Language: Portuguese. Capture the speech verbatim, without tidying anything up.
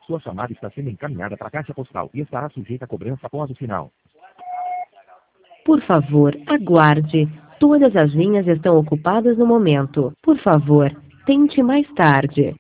Sua chamada está sendo encaminhada para a caixa postal e estará sujeita a cobrança após o sinal. Por favor, aguarde. Todas as linhas estão ocupadas no momento. Por favor, tente mais tarde.